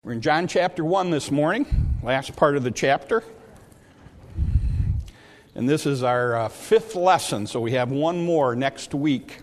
We're in John chapter 1 this morning, last part of the chapter. And this is our fifth lesson, so we have one more next week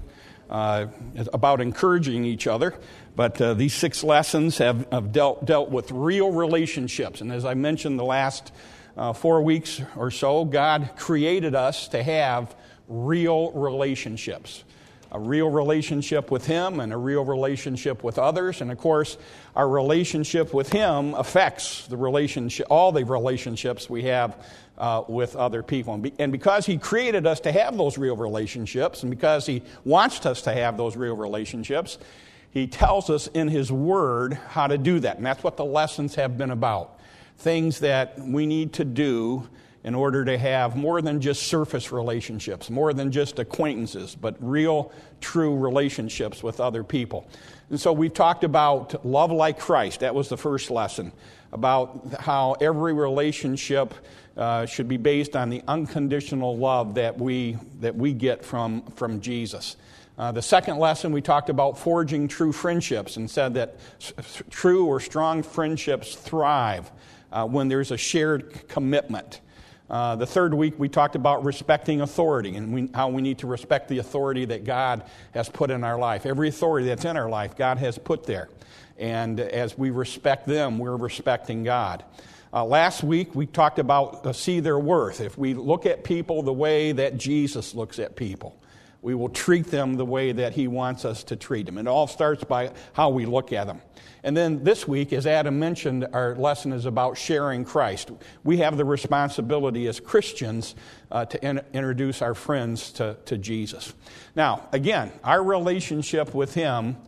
about encouraging each other. But these 6 lessons have dealt with real relationships. And as I mentioned the last 4 weeks or so, God created us to have real relationships. A real relationship with Him and a real relationship with others. And of course, our relationship with Him affects the relationship, all the relationships we have with other people. And because He created us to have those real relationships, and because He wants us to have those real relationships, He tells us in His Word how to do that. And that's what the lessons have been about. Things that we need to do in order to have more than just surface relationships, more than just acquaintances, but real, true relationships with other people. And so we've talked about love like Christ. That was the first lesson, about how every relationship should be based on the unconditional love that we get from Jesus. The second lesson, we talked about forging true friendships and said that true or strong friendships thrive when there's a shared commitment. The third week, we talked about respecting authority and how we need to respect the authority that God has put in our life. Every authority that's in our life, God has put there. And as we respect them, we're respecting God. Last week, we talked about see their worth. If we look at people the way that Jesus looks at people, we will treat them the way that He wants us to treat them. It all starts by how we look at them. And then this week, as Adam mentioned, our lesson is about sharing Christ. We have the responsibility as Christians to introduce our friends to Jesus. Now, again, our relationship with Him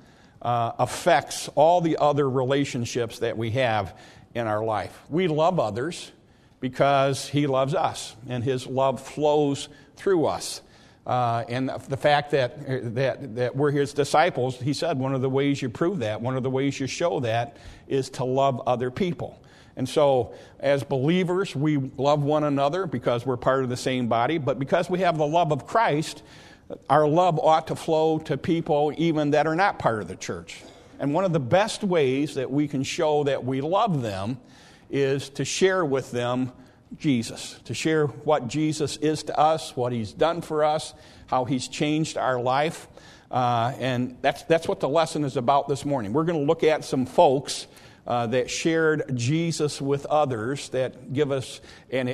affects all the other relationships that we have in our life. We love others because He loves us, and His love flows through us. And the fact that we're His disciples, He said one of the ways you prove that, one of the ways you show that is to love other people. And so as believers, we love one another because we're part of the same body. But because we have the love of Christ, our love ought to flow to people even that are not part of the church. And one of the best ways that we can show that we love them is to share with them Jesus, to share what Jesus is to us, what He's done for us, how He's changed our life. And that's what the lesson is about this morning. We're going to look at some folks that shared Jesus with others that give us an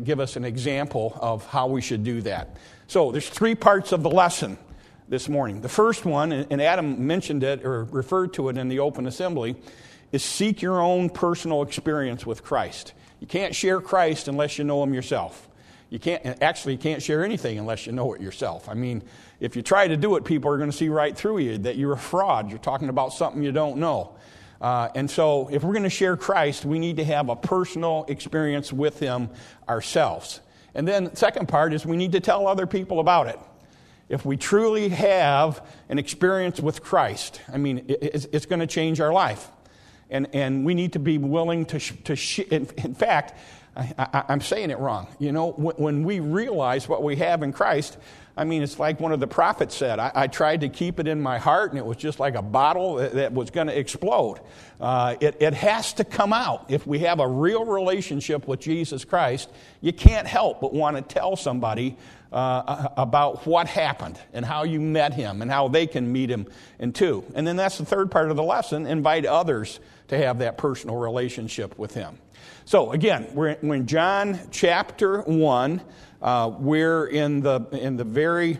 example of how we should do that. So there's 3 parts of the lesson this morning. The first one, and Adam mentioned it or referred to it in the open assembly, is seek your own personal experience with Christ. You can't share Christ unless you know Him yourself. You can't share anything unless you know it yourself. I mean, if you try to do it, people are going to see right through you that you're a fraud. You're talking about something you don't know. And so if we're going to share Christ, we need to have a personal experience with Him ourselves. And then the second part is we need to tell other people about it. If we truly have an experience with Christ, I mean, it's going to change our life. And we need to be willing to in fact, I'm saying it wrong. You know, when we realize what we have in Christ, I mean, it's like one of the prophets said, I tried to keep it in my heart, and it was just like a bottle that was going to explode. It has to come out. If we have a real relationship with Jesus Christ, you can't help but want to tell somebody about what happened and how you met Him and how they can meet Him too. And then that's the third part of the lesson, invite others to have that personal relationship with Him. So again, we're in John chapter 1. We're in the very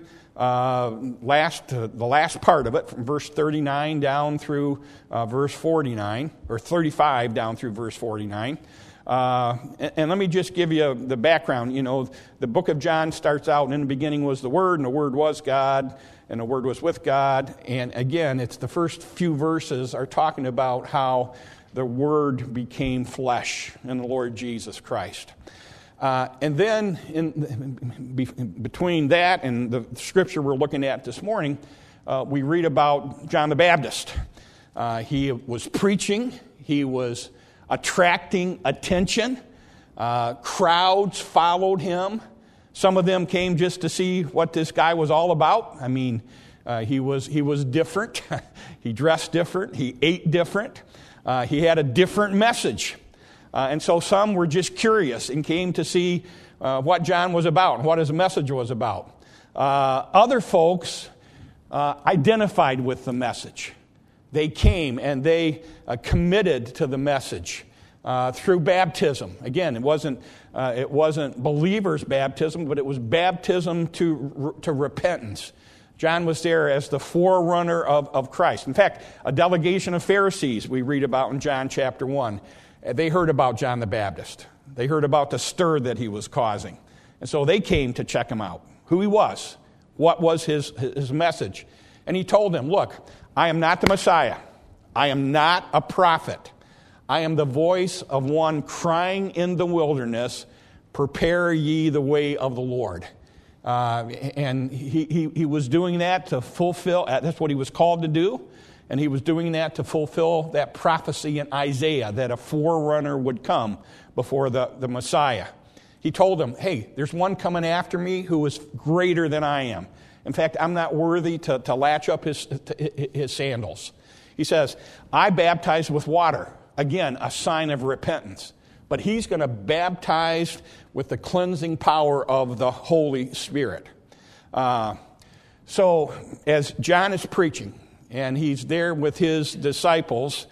last part of it, from verse 39 down through verse 49, or 35 down through verse 49. And let me just give you the background. You know, the book of John starts out, and in the beginning was the Word, and the Word was God, and the Word was with God. And again, it's the first few verses are talking about how the Word became flesh in the Lord Jesus Christ. And then between that and the scripture we're looking at this morning, we read about John the Baptist. He was preaching. He was attracting attention. Crowds followed him. Some of them came just to see what this guy was all about. I mean, he was different. He dressed different. He ate different. He had a different message. And so some were just curious and came to see what John was about and what his message was about. Other folks identified with the message. They came and they committed to the message through baptism. Again, it wasn't believers' baptism, but it was baptism to repentance. John was there as the forerunner of Christ. In fact, a delegation of Pharisees we read about in John chapter 1, they heard about John the Baptist. They heard about the stir that he was causing. And so they came to check him out, who he was, what was his message. And he told them, look, I am not the Messiah. I am not a prophet. I am the voice of one crying in the wilderness, prepare ye the way of the Lord. And he was doing that to fulfill, that's what he was called to do. And he was doing that to fulfill that prophecy in Isaiah that a forerunner would come before the Messiah. He told them, hey, there's one coming after me who is greater than I am. In fact, I'm not worthy to latch up his sandals. He says, I baptize with water. Again, a sign of repentance. But he's going to baptize with the cleansing power of the Holy Spirit. So as John is preaching, and he's there with his disciples,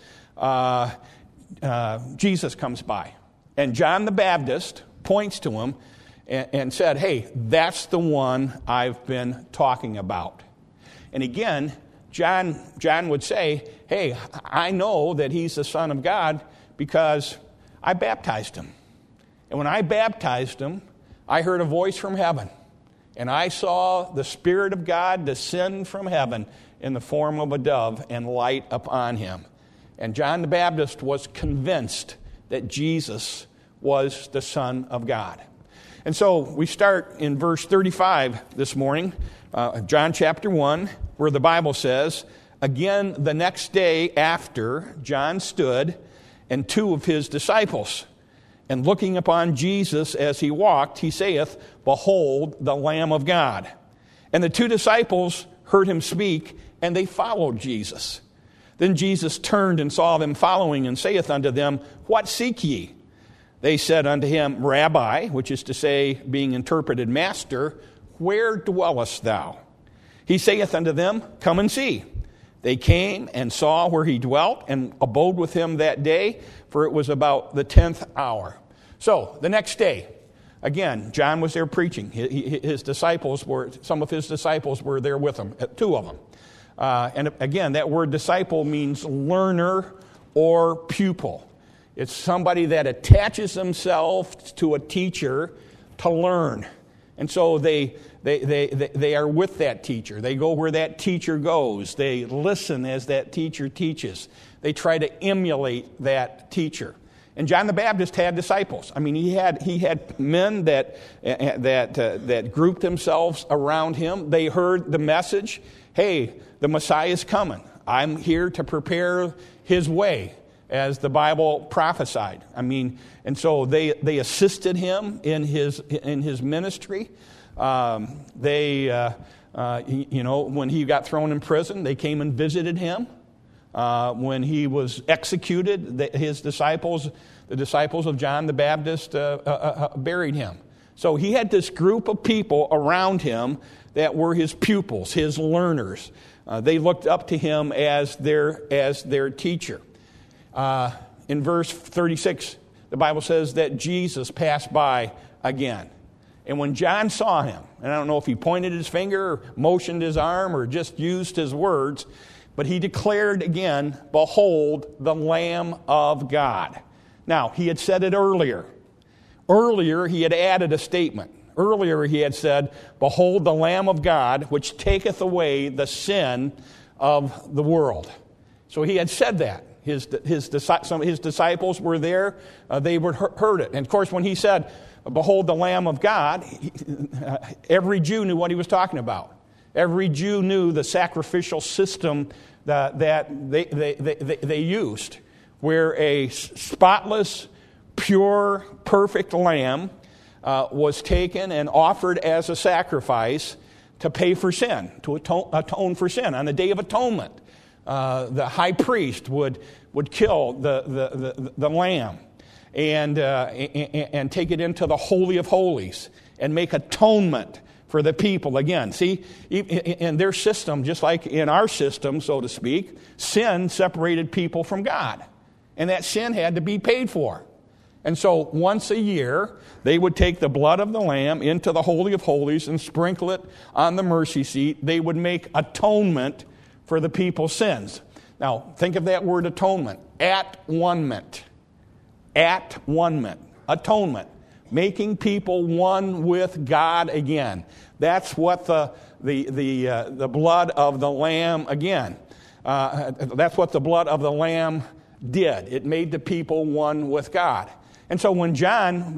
Jesus comes by. And John the Baptist points to him and said, hey, that's the one I've been talking about. And again, John would say, hey, I know that he's the Son of God because I baptized him. And when I baptized him, I heard a voice from heaven. And I saw the Spirit of God descend from heaven in the form of a dove and light upon him. And John the Baptist was convinced that Jesus was the Son of God. And so we start in verse 35 this morning, John chapter 1, where the Bible says, again, the next day after, John stood and two of his disciples. And looking upon Jesus as he walked, he saith, behold, the Lamb of God. And the two disciples heard him speak, and they followed Jesus. Then Jesus turned and saw them following, and saith unto them, what seek ye? They said unto him, Rabbi, which is to say, being interpreted, Master, where dwellest thou? He saith unto them, come and see. They came and saw where he dwelt, and abode with him that day, for it was about the 10th hour. So, the next day, again, John was there preaching. Some of his disciples were there with him, two of them. And again, that word disciple means learner or pupil. It's somebody that attaches themselves to a teacher to learn. And so they are with that teacher. They go where that teacher goes. They listen as that teacher teaches. They try to emulate that teacher. And John the Baptist had disciples. I mean, he had men that grouped themselves around him. They heard the message, hey, the Messiah is coming. I'm here to prepare his way, as the Bible prophesied. I mean, and so they assisted him in his ministry. When he got thrown in prison, they came and visited him. When he was executed, the disciples of John the Baptist buried him. So he had this group of people around him that were his pupils, his learners. They looked up to him as their teacher. In verse 36, the Bible says that Jesus passed by again. And when John saw him, and I don't know if he pointed his finger or motioned his arm or just used his words, but he declared again, behold, the Lamb of God. Now, he had said it earlier. Earlier, he had added a statement. Earlier, he had said, behold, the Lamb of God, which taketh away the sin of the world. So he had said that. Some of his disciples were there. They heard it. And of course, when he said, behold the Lamb of God, every Jew knew what he was talking about. Every Jew knew the sacrificial system that they used, where a spotless, pure, perfect lamb was taken and offered as a sacrifice to pay for sin, to atone for sin on the Day of Atonement. the high priest would kill the lamb and take it into the Holy of Holies and make atonement for the people. Again, see, in their system, just like in our system, so to speak, sin separated people from God. And that sin had to be paid for. And so once a year, they would take the blood of the lamb into the Holy of Holies and sprinkle it on the mercy seat. They would make atonement for the people's sins. Now, think of that word atonement. At-one-ment. At-one-ment. Atonement. Making people one with God again. That's what the blood of the lamb, again, that's what the blood of the lamb did. It made the people one with God. And so when John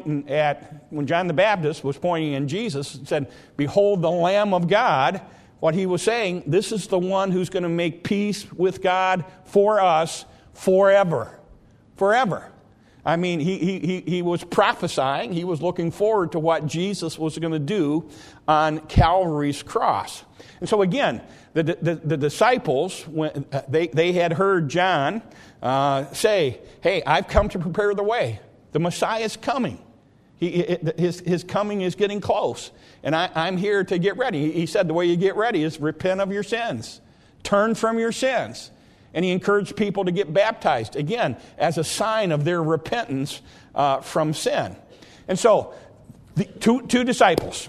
the Baptist was pointing in Jesus and said, "Behold the Lamb of God," what he was saying, this is the one who's going to make peace with God for us forever. Forever. I mean, he was prophesying. He was looking forward to what Jesus was going to do on Calvary's cross. And so again, the disciples, when they had heard John say, "Hey, I've come to prepare the way. The Messiah is coming. His coming is getting close. And I'm here to get ready." He said the way you get ready is repent of your sins. Turn from your sins. And he encouraged people to get baptized, again, as a sign of their repentance from sin. And so, the two disciples.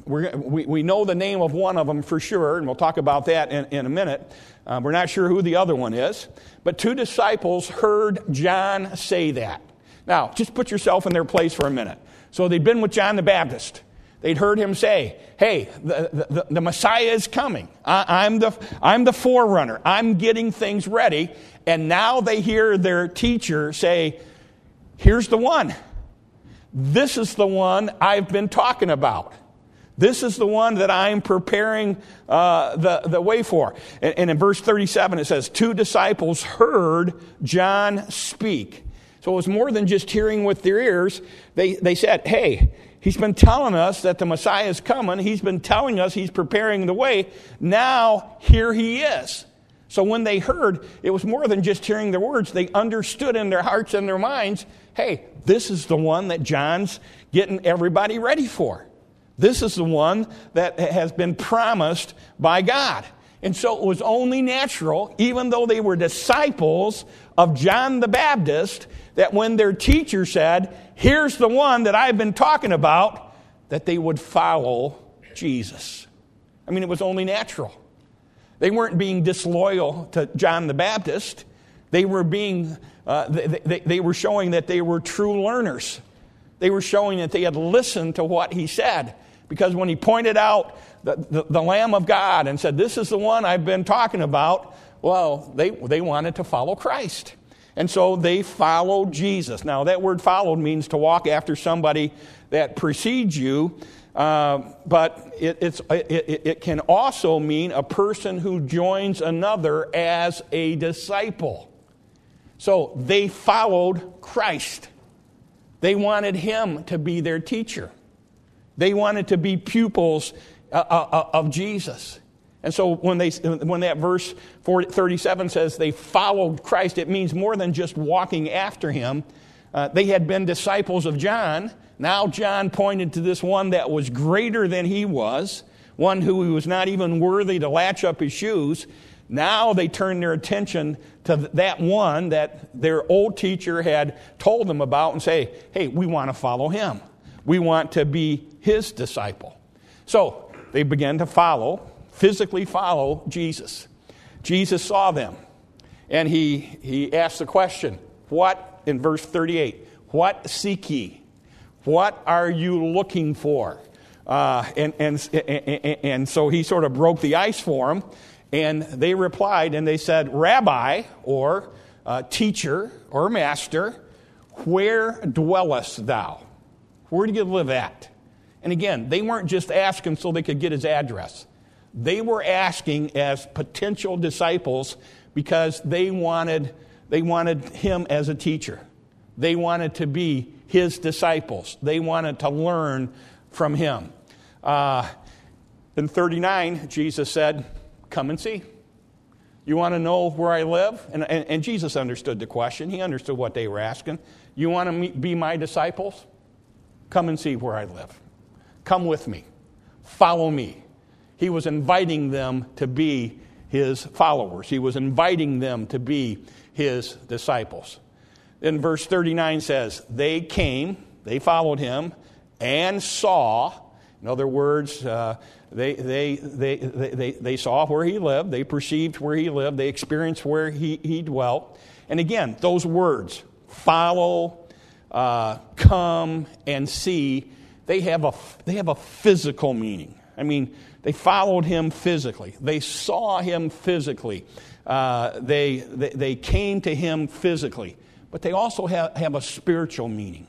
We know the name of one of them for sure, and we'll talk about that in a minute. We're not sure who the other one is. But two disciples heard John say that. Now, just put yourself in their place for a minute. So they'd been with John the Baptist. They'd heard him say, "Hey, the Messiah is coming. I'm the forerunner. I'm getting things ready." And now they hear their teacher say, "Here's the one. This is the one I've been talking about. This is the one that I'm preparing the way for." And in verse 37 it says, two disciples heard John speak. So it was more than just hearing with their ears. They said, "Hey, he's been telling us that the Messiah is coming. He's been telling us he's preparing the way. Now, here he is." So when they heard, it was more than just hearing the words. They understood in their hearts and their minds, hey, this is the one that John's getting everybody ready for. This is the one that has been promised by God. And so it was only natural, even though they were disciples of John the Baptist, that when their teacher said, "Here's the one that I've been talking about," that they would follow Jesus. I mean, it was only natural. They weren't being disloyal to John the Baptist. They were being, they were showing that they were true learners. They were showing that they had listened to what he said. Because when he pointed out the Lamb of God and said, "This is the one I've been talking about," well, they wanted to follow Christ. And so they followed Jesus. Now, that word "followed" means to walk after somebody that precedes you, but it can also mean a person who joins another as a disciple. So they followed Christ. They wanted him to be their teacher. They wanted to be pupils of Jesus. And so when that verse 37 says they followed Christ, it means more than just walking after him. They had been disciples of John. Now John pointed to this one that was greater than he was, one who he was not even worthy to latch up his shoes. Now they turned their attention to that one that their old teacher had told them about and say, "Hey, we want to follow him. We want to be his disciple." So they began to physically follow Jesus. Jesus saw them, and he asked the question, what, in verse 38, "What seek ye? What are you looking for?" And so he sort of broke the ice for them, and they replied, and they said, "Rabbi," or teacher, or master, "where dwellest thou?" Where do you live at? And again, they weren't just asking so they could get his address. They were asking as potential disciples because they wanted him as a teacher. They wanted to be his disciples. They wanted to learn from him. In 39, Jesus said, "Come and see." You want to know where I live? And Jesus understood the question. He understood what they were asking. You want to be my disciples? Come and see where I live. Come with me. Follow me. He was inviting them to be his followers. He was inviting them to be his disciples. Then verse 39 says, they came, they followed him, and saw. In other words, they saw where he lived. They perceived where he lived. They experienced where he dwelt. And again, those words, follow, come, and see, they have a physical meaning. I mean, they followed him physically. They saw him physically. They came to him physically. But they also have a spiritual meaning.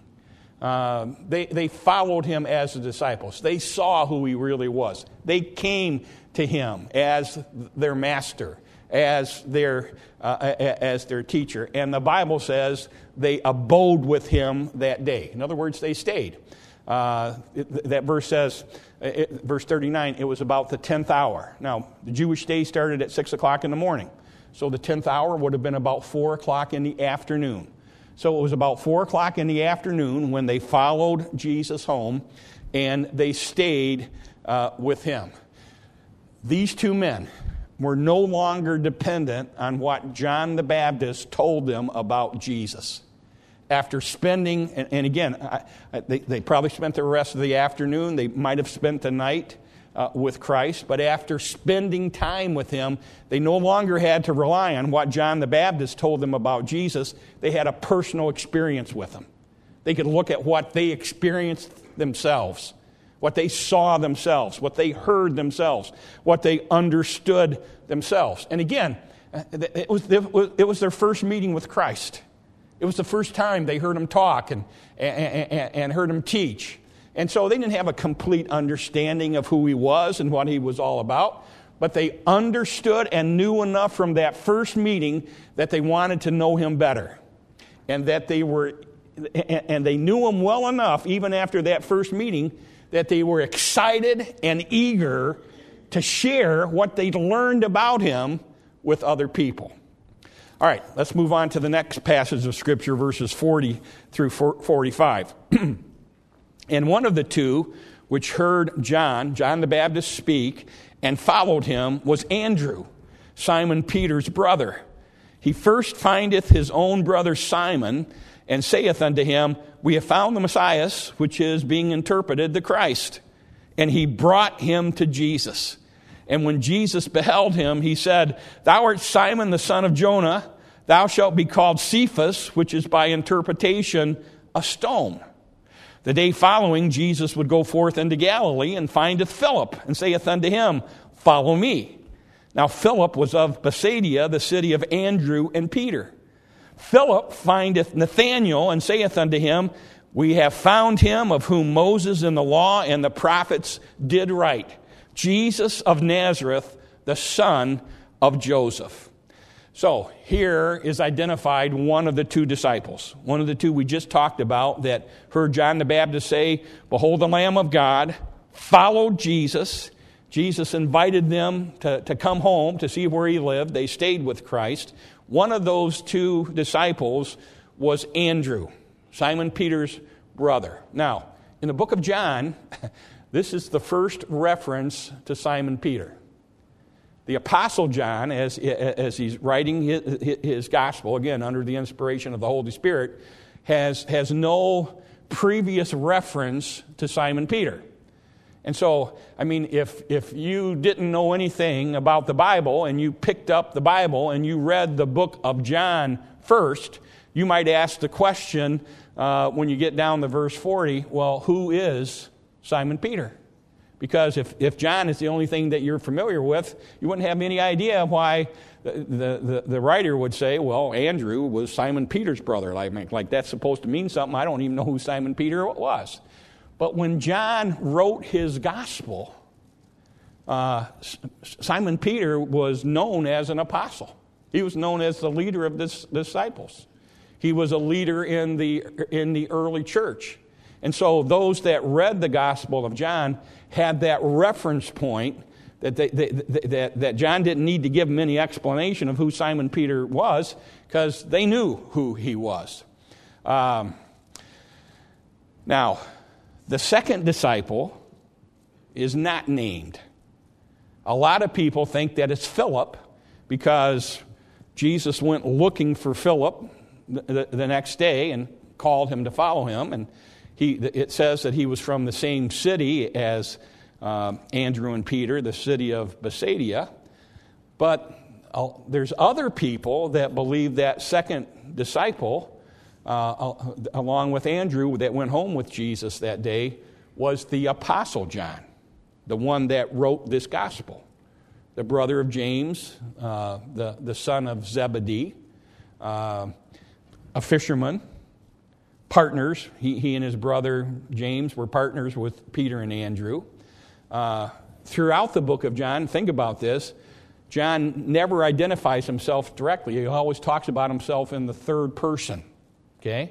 They followed him as the disciples. They saw who he really was. They came to him as their master, as their teacher. And the Bible says they abode with him that day. In other words, they stayed. That verse says, verse 39, it was about the 10th hour. Now, the Jewish day started at 6 o'clock in the morning. So the 10th hour would have been about 4 o'clock in the afternoon. So it was about 4 o'clock in the afternoon when they followed Jesus home and they stayed with him. These two men were no longer dependent on what John the Baptist told them about Jesus. After spending, and again, they probably spent the rest of the afternoon. They might have spent the night with Christ. But after spending time with him, they no longer had to rely on what John the Baptist told them about Jesus. They had a personal experience with him. They could look at what they experienced themselves, what they saw themselves, what they heard themselves, what they understood themselves. And again, it was their first meeting with Christ. It was the first time they heard him talk and heard him teach. And so they didn't have a complete understanding of who he was and what he was all about. But they understood and knew enough from that first meeting that they wanted to know him better. And that they knew him well enough, even after that first meeting, that they were excited and eager to share what they'd learned about him with other people. All right, let's move on to the next passage of Scripture, verses 40 through 45. And one of the two which heard John the Baptist speak, and followed him was Andrew, Simon Peter's brother. He first findeth his own brother Simon, and saith unto him, We have found the Messiah, which is being interpreted the Christ. And he brought him to Jesus. And when Jesus beheld him, he said, Thou art Simon the son of Jonah. Thou shalt be called Cephas, which is by interpretation a stone. The day following, Jesus would go forth into Galilee, and findeth Philip, and saith unto him, Follow me. Now Philip was of Bethsaida, the city of Andrew and Peter. Philip findeth Nathanael, and saith unto him, We have found him of whom Moses in the law and the prophets did write, Jesus of Nazareth, the son of Joseph. So here is identified one of the two disciples, one of the two we just talked about that heard John the Baptist say, Behold the Lamb of God, followed Jesus. Jesus invited them to come home to see where he lived. They stayed with Christ. One of those two disciples was Andrew, Simon Peter's brother. Now, in the book of John, this is the first reference to Simon Peter. The Apostle John, as he's writing his gospel, again, under the inspiration of the Holy Spirit, has no previous reference to Simon Peter. And so, I mean, if you didn't know anything about the Bible and you picked up the Bible and you read the book of John first, you might ask the question when you get down to verse 40, well, who is Simon Peter? Because if John is the only thing that you're familiar with, you wouldn't have any idea why the writer would say, well, Andrew was Simon Peter's brother. Like that's supposed to mean something. I don't even know who Simon Peter was. But when John wrote his gospel, Simon Peter was known as an apostle. He was known as the leader of the disciples. He was a leader in the early church. And so those that read the Gospel of John had that reference point that John didn't need to give them any explanation of who Simon Peter was, because they knew who he was. Now, the second disciple is not named. A lot of people think that it's Philip, because Jesus went looking for Philip the next day and called him to follow him. And it says that he was from the same city as Andrew and Peter, the city of Bethsaida. But there's other people that believe that second disciple, along with Andrew, that went home with Jesus that day, was the Apostle John, the one that wrote this gospel, the brother of James, the son of Zebedee, a fisherman, partners. He and his brother James were partners with Peter and Andrew. Throughout the book of John, think about this, John never identifies himself directly. He always talks about himself in the third person. Okay?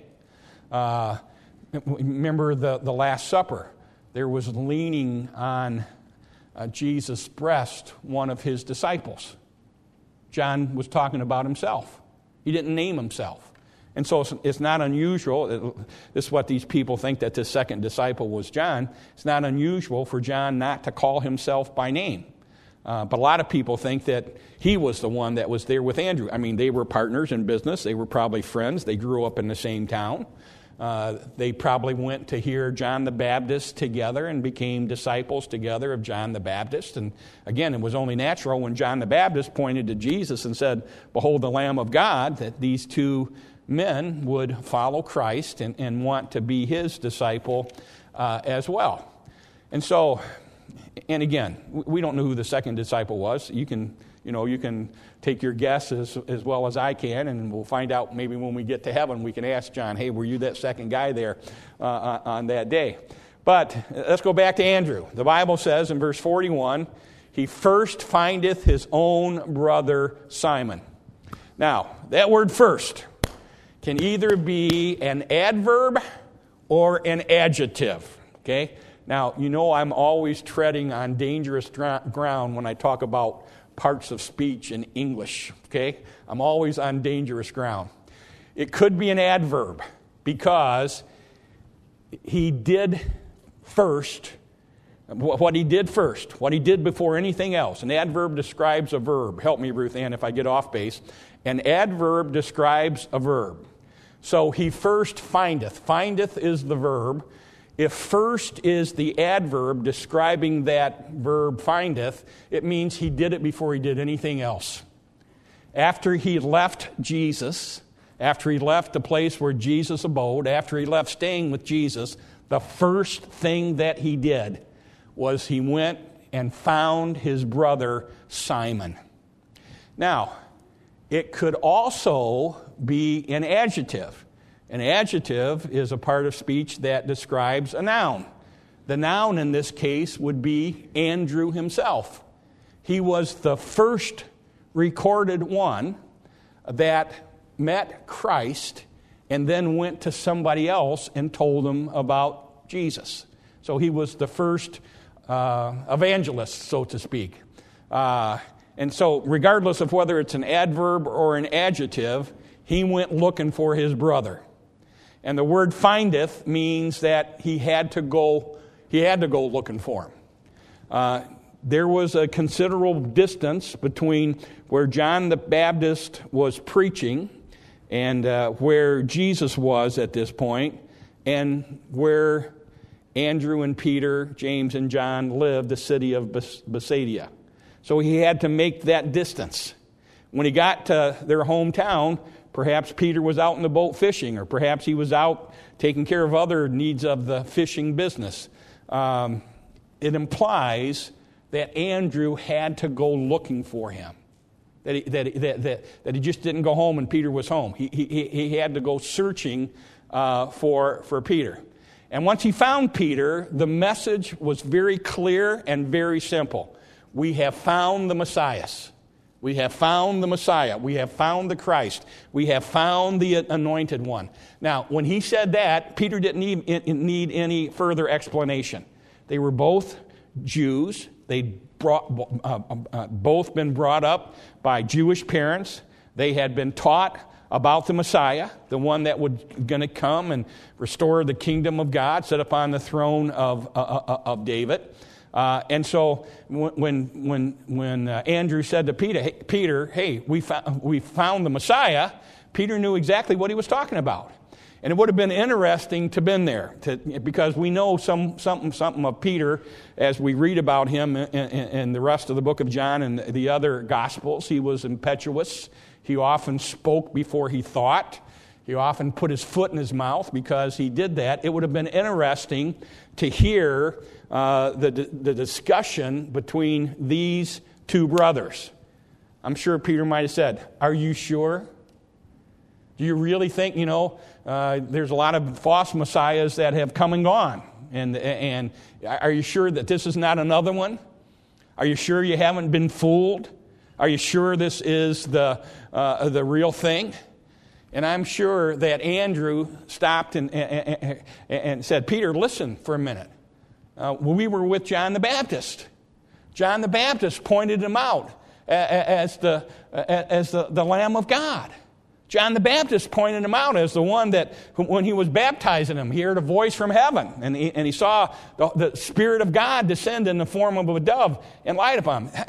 Remember the Last Supper. There was leaning on Jesus' breast one of his disciples. John was talking about himself. He didn't name himself. And so it's not unusual. This is what these people think, that the second disciple was John. It's not unusual for John not to call himself by name. But a lot of people think that he was the one that was there with Andrew. I mean, they were partners in business. They were probably friends. They grew up in the same town. They probably went to hear John the Baptist together and became disciples together of John the Baptist. And again, it was only natural when John the Baptist pointed to Jesus and said, "Behold the Lamb of God," that these two men would follow Christ and want to be his disciple as well. And so, and again, we don't know who the second disciple was. You can take your guess as well as I can, and we'll find out maybe when we get to heaven. We can ask John, "Hey, were you that second guy there on that day?" But let's go back to Andrew. The Bible says in verse 41, "He first findeth his own brother Simon." Now, that word "first" can either be an adverb or an adjective. Okay? Now, I'm always treading on dangerous ground when I talk about parts of speech in English. Okay? I'm always on dangerous ground. It could be an adverb because he did first what he did first, what he did before anything else. An adverb describes a verb. Help me, Ruth Ann, if I get off base. An adverb describes a verb. So he first findeth. Findeth is the verb. If first is the adverb describing that verb findeth, it means he did it before he did anything else. After he left Jesus, after he left the place where Jesus abode, after he left staying with Jesus, the first thing that he did was he went and found his brother Simon. Now, it could also be an adjective. An adjective is a part of speech that describes a noun. The noun in this case would be Andrew himself. He was the first recorded one that met Christ and then went to somebody else and told them about Jesus. So he was the first evangelist, so to speak. And so regardless of whether it's an adverb or an adjective, he went looking for his brother. And the word findeth means that he had to go looking for him. There was a considerable distance between where John the Baptist was preaching and where Jesus was at this point, and where Andrew and Peter, James and John lived, the city of Bethsaida. So he had to make that distance. When he got to their hometown, perhaps Peter was out in the boat fishing, or perhaps he was out taking care of other needs of the fishing business. It implies that Andrew had to go looking for him. That he just didn't go home and Peter was home. He had to go searching for Peter. And once he found Peter, the message was very clear and very simple. We have found the Messiah. We have found the Messiah. We have found the Christ. We have found the Anointed One. Now, when he said that, Peter didn't need any further explanation. They were both Jews. They'd both been brought up by Jewish parents. They had been taught about the Messiah, the one that was going to come and restore the kingdom of God, sit upon the throne of David. And so when Andrew said to Peter, hey, we found the Messiah, Peter knew exactly what he was talking about. And it would have been interesting to been there, because we know something of Peter as we read about him in the rest of the book of John and the other Gospels. He was impetuous. He often spoke before he thought. He often put his foot in his mouth because he did that. It would have been interesting to hear the discussion between these two brothers. I'm sure Peter might have said, "Are you sure? Do you really think, there's a lot of false messiahs that have come and gone? And are you sure that this is not another one? Are you sure you haven't been fooled? Are you sure this is the real thing?" And I'm sure that Andrew stopped and said, "Peter, listen for a minute. We were with John the Baptist. John the Baptist pointed him out as the Lamb of God. John the Baptist pointed him out as the one that, when he was baptizing him, he heard a voice from heaven, and he saw the Spirit of God descend in the form of a dove and light upon him."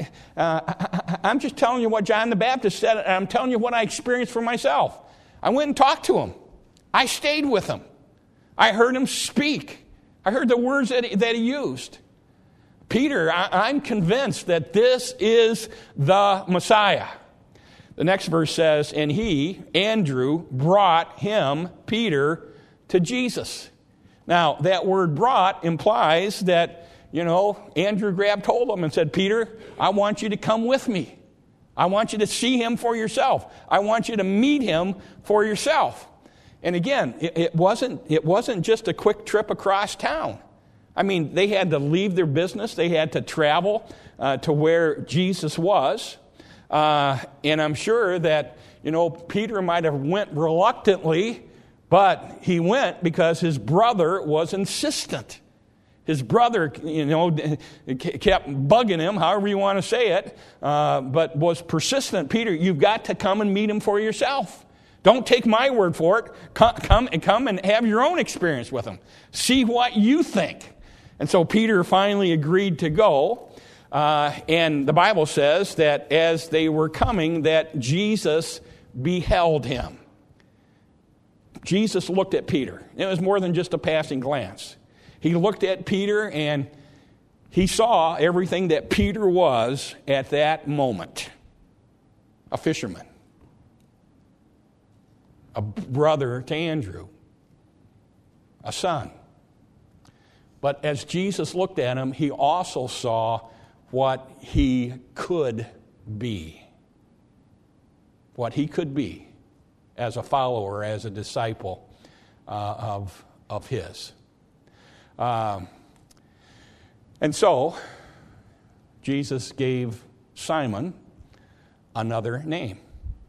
I'm just telling you what John the Baptist said, and I'm telling you what I experienced for myself. I went and talked to him. I stayed with him. I heard him speak. I heard the words that he used. Peter, I'm convinced that this is the Messiah. The next verse says, "And he, Andrew, brought him," Peter, "to Jesus." Now, that word "brought" implies that, Andrew grabbed hold of him and said, "Peter, I want you to come with me. I want you to see him for yourself. I want you to meet him for yourself." And again, it wasn't just a quick trip across town. I mean, they had to leave their business. They had to travel to where Jesus was. And I'm sure that, Peter might have went reluctantly, but he went because his brother was insistent. His brother, kept bugging him, however you want to say it, but was persistent. "Peter, you've got to come and meet him for yourself. Don't take my word for it. Come and have your own experience with him. See what you think." And so Peter finally agreed to go. And the Bible says that as they were coming, that Jesus beheld him. Jesus looked at Peter. It was more than just a passing glance. He looked at Peter and he saw everything that Peter was at that moment. A fisherman. A brother to Andrew. A son. But as Jesus looked at him, he also saw what he could be. What he could be as a follower, as a disciple of his. And so, Jesus gave Simon another name.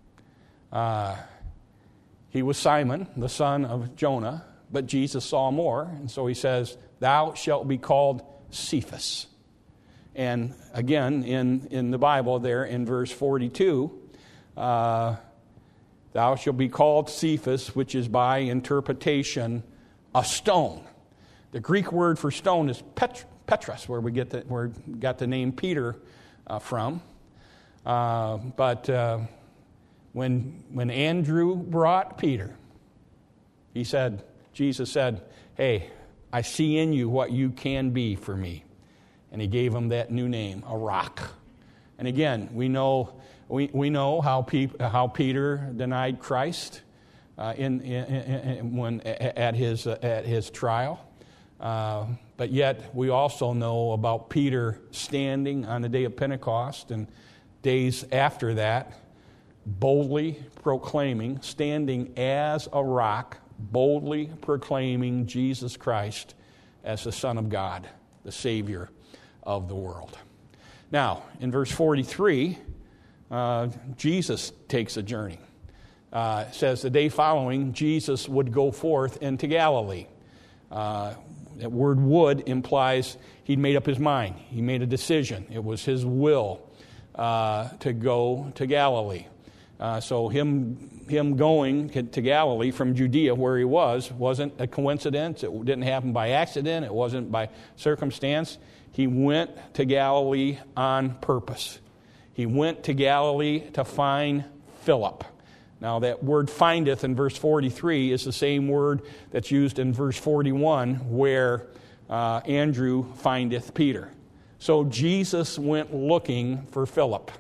He was Simon, the son of Jonah, but Jesus saw more, and so he says, "Thou shalt be called Cephas." And again, in the Bible there in verse 42, "Thou shalt be called Cephas," which is by interpretation a stone. The Greek word for stone is Petros, where we got the name Peter from. But when Andrew brought Peter, Jesus said, "Hey, I see in you what you can be for me." And he gave him that new name, a rock. And again, we know how Peter denied Christ at his trial. But yet we also know about Peter standing on the day of Pentecost and days after that, boldly proclaiming, standing as a rock, boldly proclaiming Jesus Christ as the Son of God, the Savior of the world. Now, in verse 43, Jesus takes a journey. It says the day following, Jesus would go forth into Galilee. That word would implies he'd made up his mind. He made a decision. It was his will to go to Galilee. So him going to Galilee from Judea, where he wasn't a coincidence. It didn't happen by accident. It wasn't by circumstance. He went to Galilee on purpose. He went to Galilee to find Philip. Now, that word findeth in verse 43 is the same word that's used in verse 41 where Andrew findeth Peter. So Jesus went looking for Philip.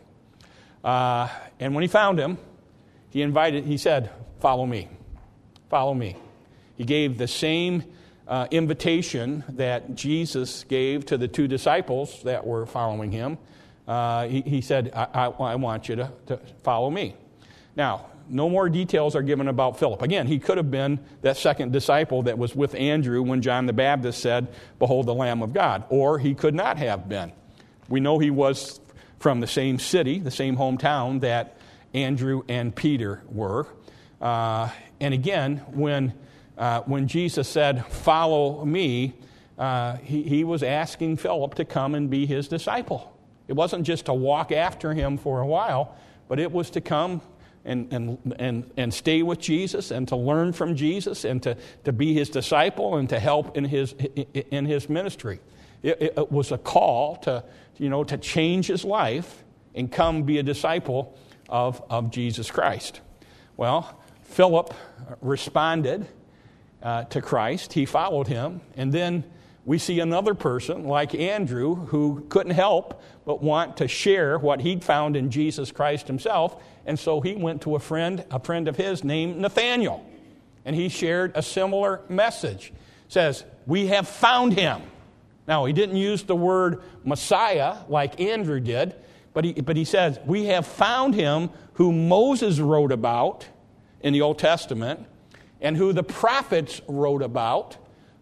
And when he found him, he said, "Follow me. Follow me." He gave the same invitation that Jesus gave to the two disciples that were following him. He said, I want you to follow me. Now, no more details are given about Philip. Again, he could have been that second disciple that was with Andrew when John the Baptist said, "Behold the Lamb of God." Or he could not have been. We know he was from the same city, the same hometown that Andrew and Peter were. And again, when Jesus said, "Follow me," he was asking Philip to come and be his disciple. It wasn't just to walk after him for a while, but it was to come and stay with Jesus and to learn from Jesus and to be his disciple and to help in his ministry. It was a call to change his life and come be a disciple of Jesus Christ. Well, Philip responded to Christ. He followed him. And then we see another person like Andrew who couldn't help but want to share what he'd found in Jesus Christ himself. And so he went to a friend of his named Nathanael. And he shared a similar message. It says, "We have found him." Now, he didn't use the word Messiah like Andrew did, but he says, "We have found him who Moses wrote about in the Old Testament and who the prophets wrote about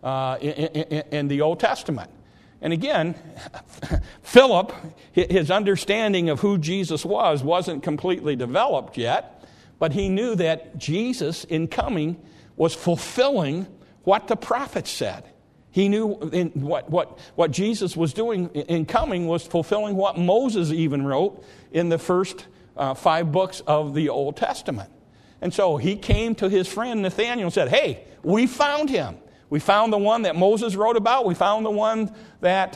in the Old Testament." And again, Philip, his understanding of who Jesus wasn't completely developed yet, but he knew that Jesus, in coming, was fulfilling what the prophets said. He knew what Jesus was doing in coming was fulfilling what Moses even wrote in the first 5 books of the Old Testament. And so he came to his friend Nathanael and said, "Hey, we found him. We found the one that Moses wrote about. We found the one that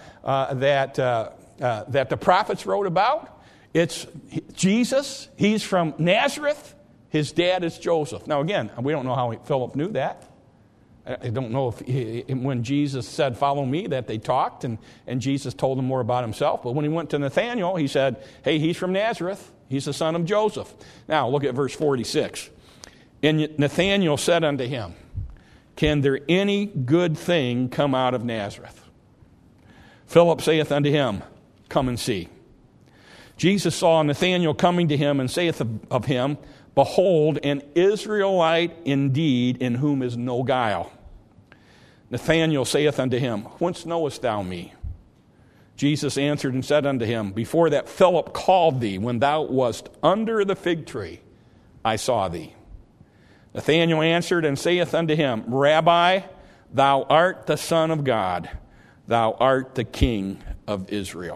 the prophets wrote about. It's Jesus. He's from Nazareth. His dad is Joseph." Now, again, we don't know how Philip knew that. I don't know if when Jesus said, "Follow me," that they talked and Jesus told him more about himself. But when he went to Nathanael, he said, "Hey, he's from Nazareth. He's the son of Joseph." Now, look at verse 46. "And Nathanael said unto him, Can there any good thing come out of Nazareth? Philip saith unto him, Come and see. Jesus saw Nathanael coming to him and saith of him, Behold, an Israelite indeed, in whom is no guile. Nathanael saith unto him, Whence knowest thou me? Jesus answered and said unto him, Before that Philip called thee, when thou wast under the fig tree, I saw thee. Nathanael answered and saith unto him, Rabbi, thou art the Son of God, thou art the King of Israel.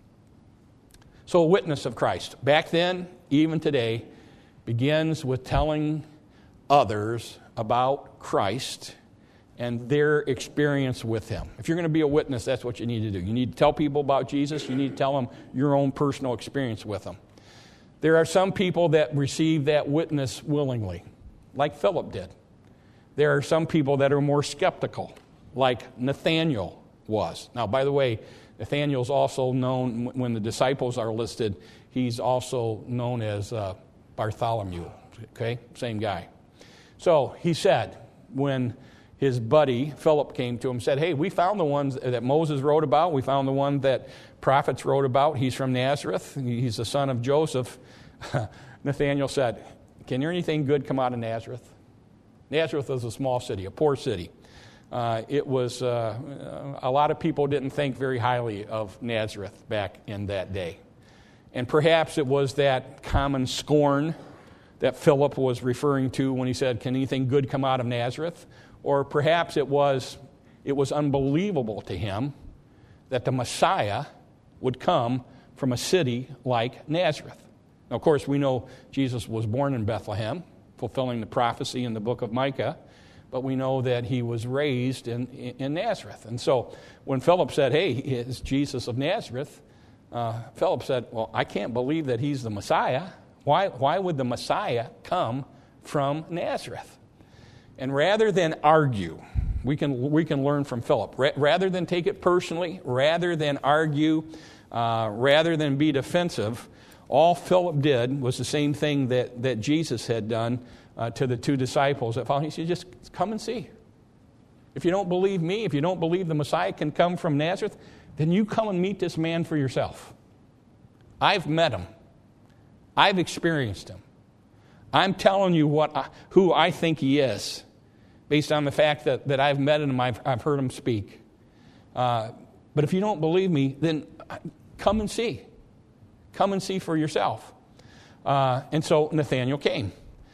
So a witness of Christ, back then, even today, begins with telling others about Christ and their experience with him. If you're going to be a witness, that's what you need to do. You need to tell people about Jesus. You need to tell them your own personal experience with him. There are some people that receive that witness willingly, like Philip did. There are some people that are more skeptical, like Nathanael was. Now, by the way, Nathanael's also known, when the disciples are listed, he's also known as Bartholomew, okay? Same guy. So he said, when his buddy Philip came to him, said, Hey, we found the ones that Moses wrote about. We found the one that prophets wrote about. He's from Nazareth. He's the son of Joseph. Nathanael said, Can there anything good come out of Nazareth? Nazareth was a small city, a poor city. It was a lot of people didn't think very highly of Nazareth back in that day. And perhaps it was that common scorn that Philip was referring to when he said, Can anything good come out of Nazareth? Or perhaps it was it was unbelievable to him that the Messiah would come from a city like Nazareth. Now, of course, we know Jesus was born in Bethlehem, fulfilling the prophecy in the book of Micah, but we know that he was raised in Nazareth. And so when Philip said, hey, it's Jesus of Nazareth, Philip said, well, I can't believe that he's the Messiah. Why would the Messiah come from Nazareth? And rather than argue, we can learn from Philip. Rather than take it personally, rather than argue, rather than be defensive, all Philip did was the same thing that Jesus had done to the two disciples that followed. He said, just come and see. If you don't believe me, if you don't believe the Messiah can come from Nazareth, then you come and meet this man for yourself. I've met him. I've experienced him. I'm telling you who I think he is, based on the fact that I've met him, I've heard him speak. But if you don't believe me, then come and see. Come and see for yourself. And so Nathanael came.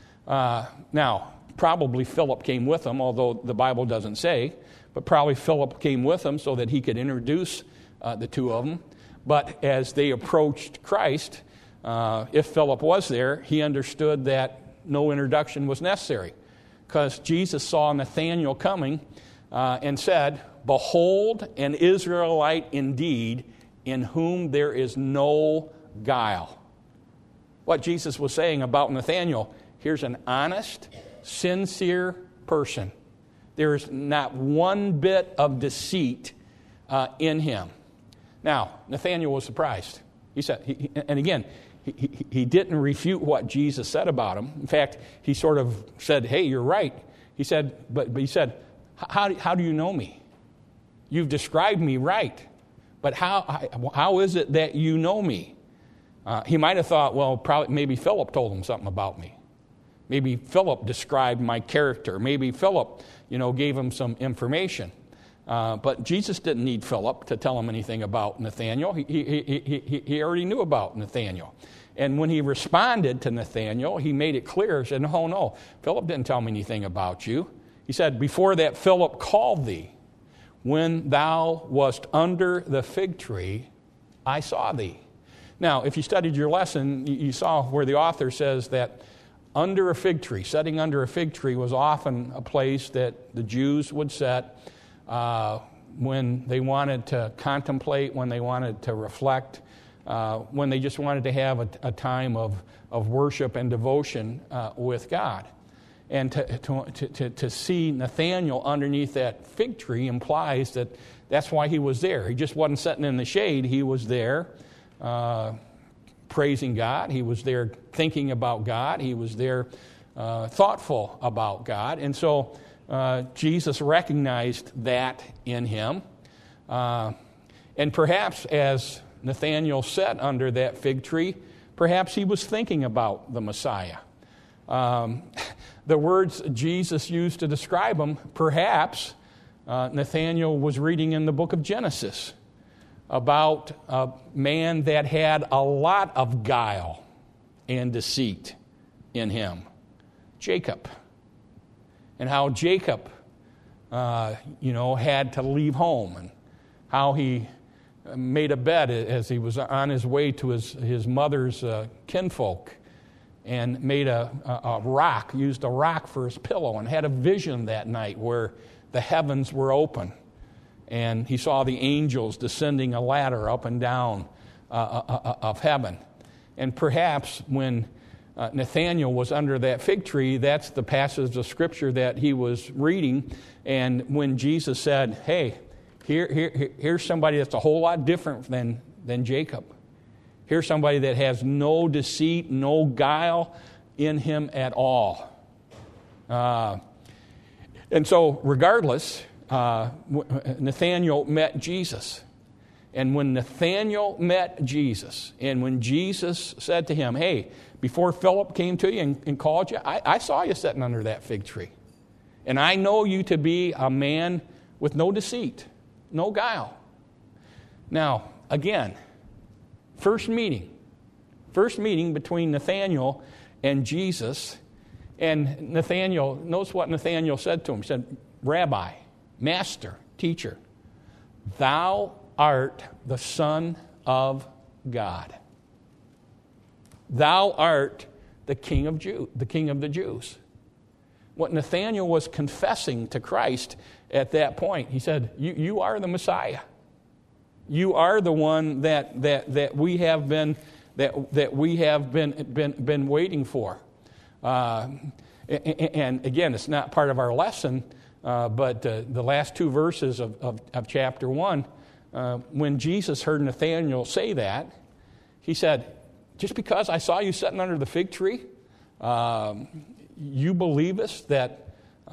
Now, probably Philip came with him, although the Bible doesn't say, but probably Philip came with him so that he could introduce the two of them. But as they approached Christ, if Philip was there, he understood that no introduction was necessary, because Jesus saw Nathanael coming and said, behold, an Israelite indeed, in whom there is no guile. What Jesus was saying about Nathanael, here's an honest, sincere person. There's not one bit of deceit in him. Now, Nathanael was surprised. He said, and again, he didn't refute what Jesus said about him. In fact, he sort of said, hey, you're right. He said, but he said, how do you know me? You've described me right, but how is it that you know me? He might have thought, well, probably maybe Philip told him something about me. Maybe Philip described my character. Maybe Philip, gave him some information. But Jesus didn't need Philip to tell him anything about Nathanael. He already knew about Nathanael. And when he responded to Nathanael, he made it clear. He said, no, Philip didn't tell me anything about you. He said, before that Philip called thee, when thou wast under the fig tree, I saw thee. Now, if you studied your lesson, you saw where the author says that under a fig tree, setting under a fig tree was often a place that the Jews would set when they wanted to contemplate, when they wanted to reflect, when they just wanted to have a time of worship and devotion with God. And to see Nathanael underneath that fig tree implies that that's why he was there. He just wasn't sitting in the shade. He was there praising God. He was there thinking about God. He was there thoughtful about God. And so Jesus recognized that in him. And perhaps as Nathanael sat under that fig tree, perhaps he was thinking about the Messiah. The words Jesus used to describe him, perhaps Nathanael was reading in the book of Genesis about a man that had a lot of guile and deceit in him, Jacob. And how Jacob, had to leave home, and how he made a bet as he was on his way to his mother's kinfolk, and made a rock, used a rock for his pillow, and had a vision that night where the heavens were open. And he saw the angels descending a ladder up and down of heaven. And perhaps when Nathanael was under that fig tree, that's the passage of Scripture that he was reading. And when Jesus said, hey, here's somebody that's a whole lot different than Jacob. Here's somebody that has no deceit, no guile in him at all. And so, regardless, Nathanael met Jesus. And when Nathanael met Jesus, and when Jesus said to him, hey, before Philip came to you and called you, I saw you sitting under that fig tree. And I know you to be a man with no deceit, no guile. Now, again, first meeting between Nathanael and Jesus. And Nathanael, notice what Nathanael said to him. He said, Rabbi, Master, teacher, thou art the Son of God. Thou art the King of the Jews. What Nathanael was confessing to Christ at that point, he said, you are the Messiah. You are the one that we have been waiting for. And again, it's not part of our lesson, but the last two verses of chapter 1, when Jesus heard Nathanael say that, he said, just because I saw you sitting under the fig tree, you believest that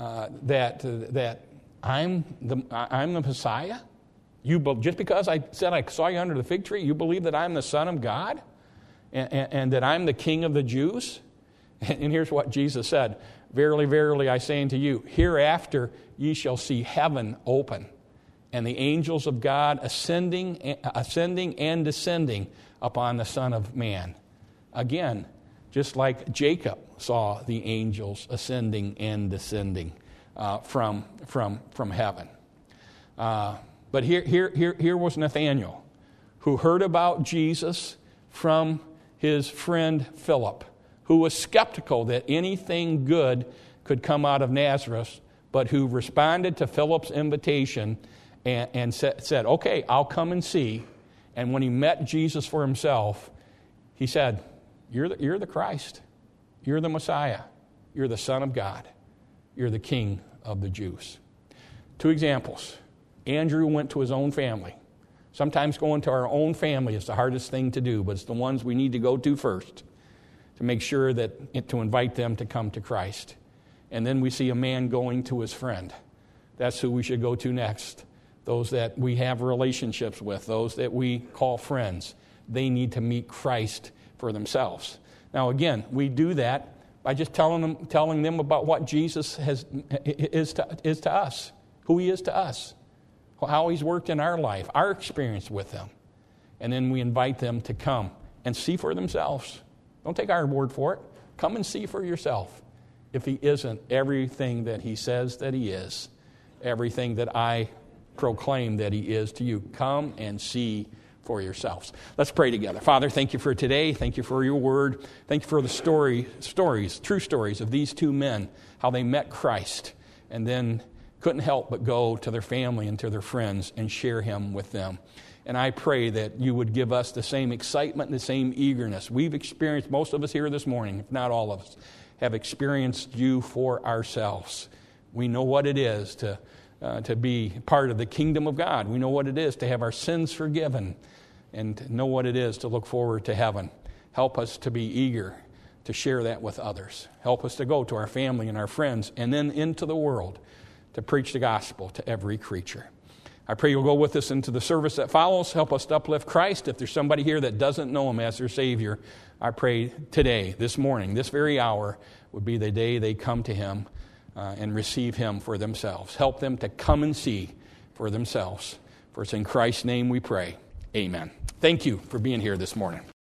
I'm the Messiah? Just because I said I saw you under the fig tree, you believe that I'm the Son of God and that I'm the King of the Jews? And here's what Jesus said, verily, verily, I say unto you, hereafter ye shall see heaven open, and the angels of God ascending and descending upon the Son of Man. Again, just like Jacob saw the angels ascending and descending from heaven. But here was Nathanael, who heard about Jesus from his friend Philip, who was skeptical that anything good could come out of Nazareth, but who responded to Philip's invitation and said, okay, I'll come and see. And when he met Jesus for himself, he said, you're the Christ. You're the Messiah. You're the Son of God. You're the King of the Jews. Two examples. Andrew went to his own family. Sometimes going to our own family is the hardest thing to do, but it's the ones we need to go to first to make sure to invite them to come to Christ. And then we see a man going to his friend. That's who we should go to next. Those that we have relationships with, those that we call friends. They need to meet Christ for themselves. Now again, we do that by just telling them about what Jesus is to us, who he is to us, how he's worked in our life, our experience with him. And then we invite them to come and see for themselves. Don't take our word for it. Come and see for yourself if he isn't everything that he says that he is, everything that I proclaim that he is to you. Come and see for yourselves. Let's pray together. Father, thank you for today. Thank you for your word. Thank you for the stories, true stories of these two men, how they met Christ and then couldn't help but go to their family and to their friends and share him with them. And I pray that you would give us the same excitement and the same eagerness. We've experienced, most of us here this morning, if not all of us, have experienced you for ourselves. We know what it is to be part of the kingdom of God. We know what it is to have our sins forgiven and know what it is to look forward to heaven. Help us to be eager to share that with others. Help us to go to our family and our friends and then into the world to preach the gospel to every creature. I pray you'll go with us into the service that follows. Help us to uplift Christ. If there's somebody here that doesn't know him as their Savior, I pray today, this morning, this very hour would be the day they come to him and receive him for themselves. Help them to come and see for themselves. For it's in Christ's name we pray. Amen. Thank you for being here this morning.